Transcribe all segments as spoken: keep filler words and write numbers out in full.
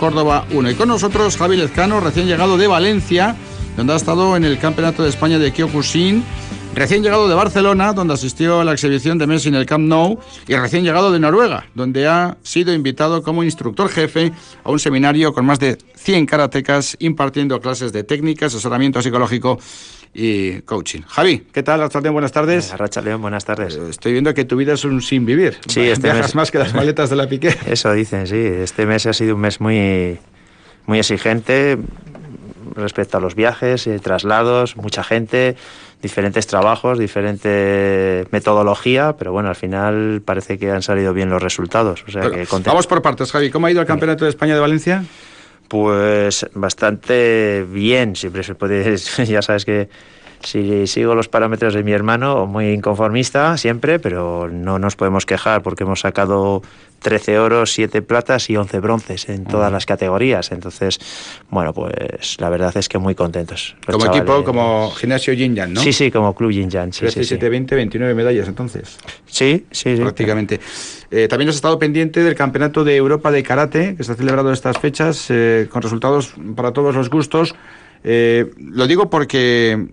Córdoba uno. Y con nosotros Javi Lezcano, recién llegado de Valencia, donde ha estado en el Campeonato de España de Kyokushin, recién llegado de Barcelona, donde asistió a la exhibición de Messi en el Camp Nou, y recién llegado de Noruega, donde ha sido invitado como instructor jefe a un seminario con más de cien karatecas impartiendo clases de técnica, asesoramiento psicológico y coaching. Javi, ¿qué tal? Hasta buenas tardes. Arracha León, buenas tardes. Estoy viendo que tu vida es un sin vivir. Sí, este Viajas mes... más que las maletas de la Piqué. Eso dicen, sí. Este mes ha sido un mes muy, muy exigente respecto a los viajes, eh, traslados, mucha gente, diferentes trabajos, diferente metodología, pero bueno, al final parece que han salido bien los resultados. O sea, que vamos por partes, Javi. ¿Cómo ha ido el Campeonato de España de Valencia? Pues bastante bien, siempre se puede, ya sabes que si sigo los parámetros de mi hermano, muy inconformista siempre, pero no nos podemos quejar porque hemos sacado trece oros, siete platas y once bronces en todas las categorías. Entonces, bueno, pues la verdad es que muy contentos. Como chavales, equipo, como Gimnasio Yin Yang, ¿no? Sí, sí, como Club Yin Yang. Sí, trece, sí, siete, veinte, veintinueve medallas entonces. Sí, sí, sí. Prácticamente. Eh, también has estado pendiente del Campeonato de Europa de Karate, que se ha celebrado en estas fechas, eh, con resultados para todos los gustos. Eh, lo digo porque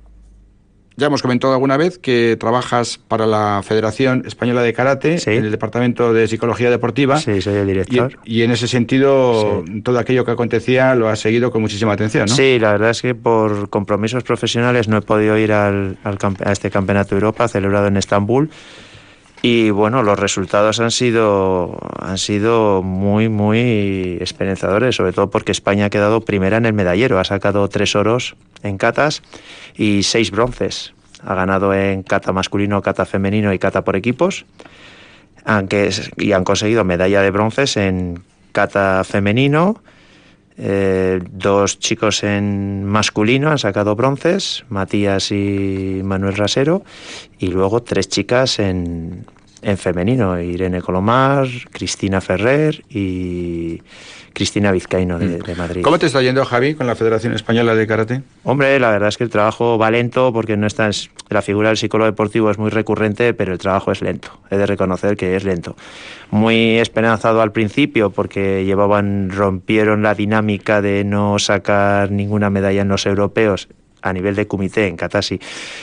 ya hemos comentado alguna vez que trabajas para la Federación Española de Karate, sí, en el Departamento de Psicología Deportiva. Sí, soy el director. Y, y en ese sentido, sí, todo aquello que acontecía lo has seguido con muchísima atención, ¿no? Sí, la verdad es que por compromisos profesionales no he podido ir al, al, a este Campeonato de Europa celebrado en Estambul. Y bueno, los resultados han sido han sido muy, muy esperanzadores, sobre todo porque España ha quedado primera en el medallero. Ha sacado tres oros en katas y seis bronces. Ha ganado en kata masculino, kata femenino y kata por equipos. Aunque, y han conseguido medalla de bronces en kata femenino. Eh, dos chicos en masculino han sacado bronces, Matías y Manuel Rasero, y luego tres chicas en, en femenino, Irene Colomar, Cristina Ferrer y Cristina Vizcaíno de, de Madrid. ¿Cómo te está yendo, Javi, con la Federación Española de Karate? Hombre, la verdad es que el trabajo va lento porque no está, la figura del psicólogo deportivo es muy recurrente, pero el trabajo es lento. He de reconocer que es lento. Muy esperanzado al principio porque llevaban, rompieron la dinámica de no sacar ninguna medalla en los europeos a nivel de comité en Katashi.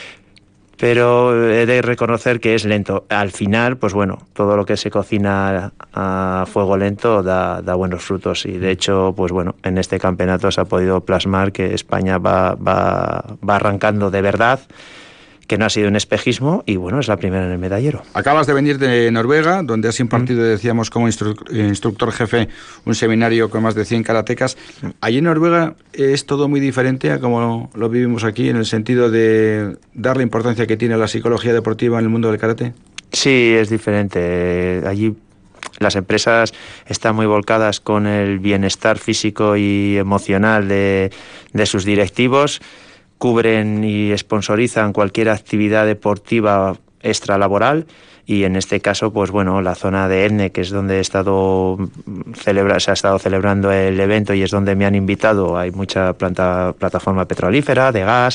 Pero he de reconocer que es lento. Al final, pues bueno, todo lo que se cocina a fuego lento da, da buenos frutos. Y de hecho, pues bueno, en este campeonato se ha podido plasmar que España va, va, va arrancando de verdad, que no ha sido un espejismo, y bueno, es la primera en el medallero. Acabas de venir de Noruega, donde has impartido, decíamos, como instru instructor jefe, un seminario con más de cien karatecas. Allí en Noruega es todo muy diferente a como lo vivimos aquí, en el sentido de dar la importancia que tiene la psicología deportiva en el mundo del karate. Sí, es diferente. Allí las empresas están muy volcadas con el bienestar físico y emocional de, de sus directivos. Cubren y sponsorizan cualquier actividad deportiva extralaboral, y en este caso, pues bueno, la zona de Etne, que es donde he estado celebra, se ha estado celebrando el evento y es donde me han invitado, hay mucha planta, plataforma petrolífera, de gas,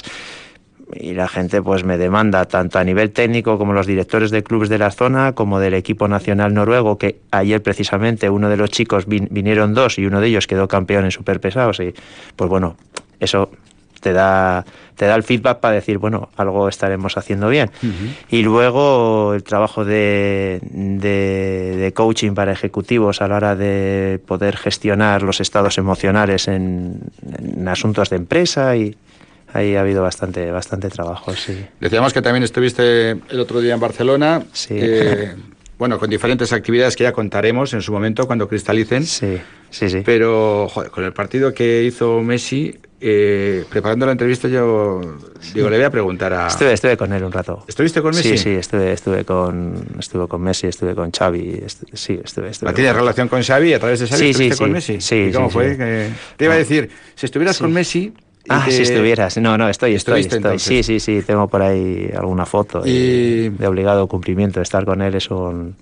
y la gente pues me demanda tanto a nivel técnico como los directores de clubes de la zona como del equipo nacional noruego, que ayer precisamente uno de los chicos vin, vinieron dos y uno de ellos quedó campeón en superpesados, y pues bueno, eso te da te da el feedback para decir, bueno, algo estaremos haciendo bien. Uh-huh. Y luego el trabajo de, de, de coaching para ejecutivos a la hora de poder gestionar los estados emocionales en, en asuntos de empresa, y ahí ha habido bastante bastante trabajo, sí. Decíamos que también estuviste el otro día en Barcelona. Sí. Eh, bueno, con diferentes actividades que ya contaremos en su momento cuando cristalicen. Sí, sí, sí. Pero, joder, con el partido que hizo Messi, eh, preparando la entrevista, yo digo, le voy a preguntar a... Estuve, estuve con él un rato. ¿Estuviste con Messi? Sí, sí, estuve, estuve con estuve con Messi, estuve con Xavi, estu sí, estuve, estuve. ¿Tienes con... relación con Xavi? ¿A través de Xavi sí, estuviste sí, con sí. Messi? Sí, ¿Y cómo sí, fue? Sí. Que... Te iba a decir, si estuvieras sí. con Messi... Ah, que... si estuvieras. No, no, estoy, estoy, estoy. Entonces. Sí, sí, sí, tengo por ahí alguna foto y... de obligado cumplimiento. Estar con él es un...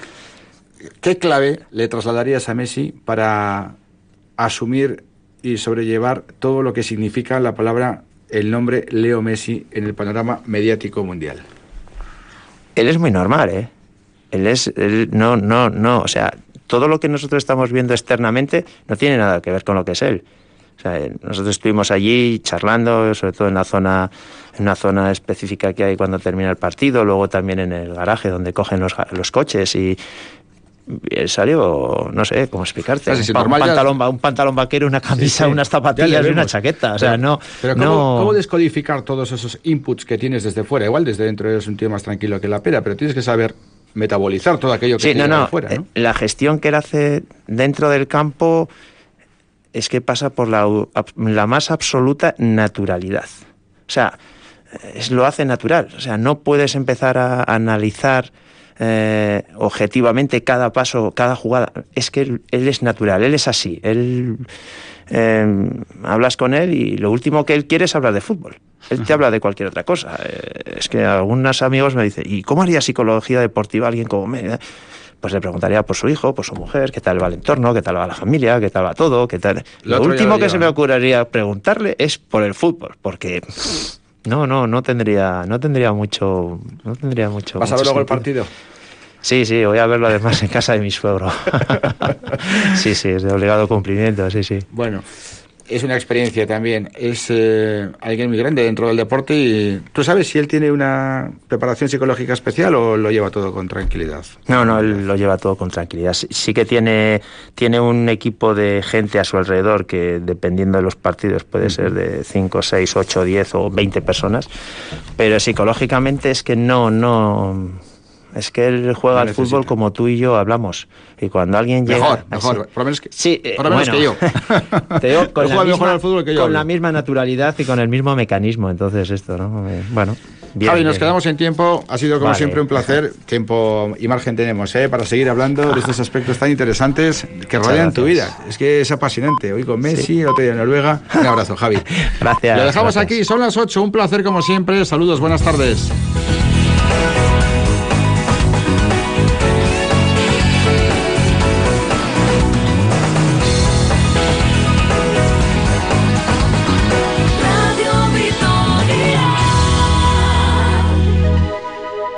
¿Qué clave le trasladarías a Messi para asumir y sobrellevar todo lo que significa la palabra, el nombre Leo Messi en el panorama mediático mundial? Él es muy normal, ¿eh? Él es... Él no, no, no, o sea... todo lo que nosotros estamos viendo externamente no tiene nada que ver con lo que es él. O sea, nosotros estuvimos allí charlando, sobre todo en la zona, en una zona específica que hay cuando termina el partido, luego también en el garaje donde cogen los, los coches y él salió, no sé cómo explicarte, sí, sí, un, normal, pantalón, un pantalón vaquero, una camisa, sí, sí, unas zapatillas y una chaqueta. O sea, pero, no. Pero ¿cómo, no... ¿cómo descodificar todos esos inputs que tienes desde fuera? Igual desde dentro eres un tío más tranquilo que la pera, pero tienes que saber metabolizar todo aquello que sí, te no, llega no, de fuera, ¿no? La gestión que él hace dentro del campo es que pasa por la, la más absoluta naturalidad. O sea, es, lo hace natural. O sea, no puedes empezar a, a analizar eh, objetivamente cada paso, cada jugada. Es que él, él es natural, él es así. Él eh, hablas con él y lo último que él quiere es hablar de fútbol. Él te habla de cualquier otra cosa. Eh, es que algunos amigos me dicen, ¿y cómo haría psicología deportiva alguien como me? Pues le preguntaría por su hijo, por su mujer, qué tal va el entorno, qué tal va la familia, qué tal va todo, qué tal... Lo, lo último que digo, se me ocurriría preguntarle es por el fútbol, porque no, no, no tendría, no tendría mucho, no tendría mucho. ¿Vas a ver luego el partido? Sí, sí, voy a verlo además en casa de mi suegro. Sí, sí, es de obligado cumplimiento, sí, sí. Bueno, es una experiencia también. Es eh, alguien muy grande dentro del deporte y ¿tú sabes si él tiene una preparación psicológica especial o lo lleva todo con tranquilidad? No, no, él lo lleva todo con tranquilidad. Sí, sí que tiene, tiene un equipo de gente a su alrededor que dependiendo de los partidos puede uh-huh. ser de cinco, seis, ocho, diez o veinte personas, pero psicológicamente es que no, no... Es que él juega no al fútbol como tú y yo hablamos. Y cuando alguien llega... Mejor, mejor. Por lo menos que, sí, eh, por lo menos bueno, que yo. Te digo, con, la misma, al fútbol que yo con la misma naturalidad y con el mismo mecanismo. Entonces esto, ¿no? Eh, bueno... Bien, Javi, nos bien. quedamos en tiempo. Ha sido como vale. siempre un placer. Tiempo y margen tenemos, ¿eh? Para seguir hablando de estos aspectos tan interesantes que rodean tu vida. Es que es apasionante. Hoy con Messi, sí. otro día en Noruega. Un abrazo, Javi. Gracias. Lo dejamos gracias. aquí. Son las ocho. Un placer como siempre. Saludos, buenas tardes.